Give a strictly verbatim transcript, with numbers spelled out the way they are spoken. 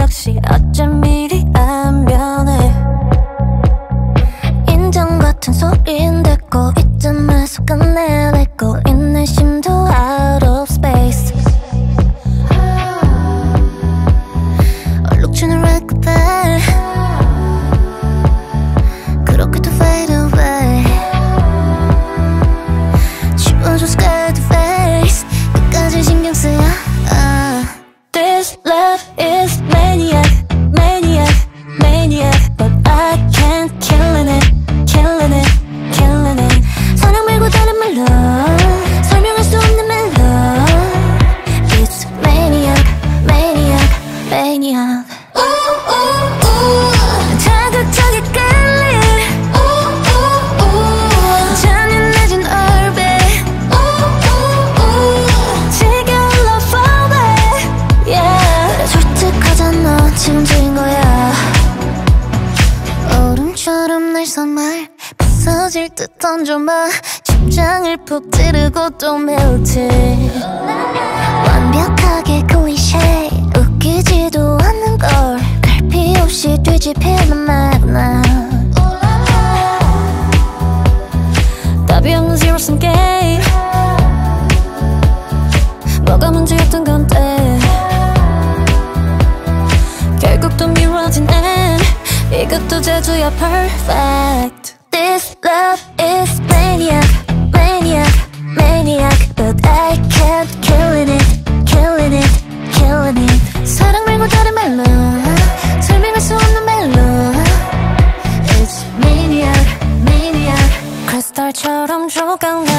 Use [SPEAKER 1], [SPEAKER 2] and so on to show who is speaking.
[SPEAKER 1] 역시 어쩜 미리 안 변해. 인정 같은 소린 됐고 이쯤에서 끝내고 있는 심도 out of space. 얼룩주는 red carpet 그렇게도 fade away. 지워줘 scared face 끝까지 신경 쓰여. uh. This love is maniac, maniac, maniac, but I can't killing it, killing it, killing it. 사랑 말고 다른 말로 설명할 수 없는 멜로. It's maniac, maniac, maniac. Ooh, ooh, ooh. 자극적이 끌림. Ooh, ooh, ooh. 잔인해진 orbit. Ooh, ooh, ooh. 지겨운 love falling. Yeah. 솔직하잖아, 지금 지인 거야. 얼음처럼 날 선말 부서질 듯 던져봐. 심장을 푹 찌르고 또 melty. 완벽하게 클리셰 웃기지도 않는 걸 갈피 없이 뒤집히는 마구나. 답이 없는 zero sum game. 뭐가 문제였던 건데 결국 또 미뤄진 end. 이것도 제주야 perfect. This love is maniac, maniac, maniac, but I can't killing it, killing it, killing it. 사랑 말고 다른 말로 설명할 수 없는 멜로. It's maniac, maniac. 크리스탈처럼 조각나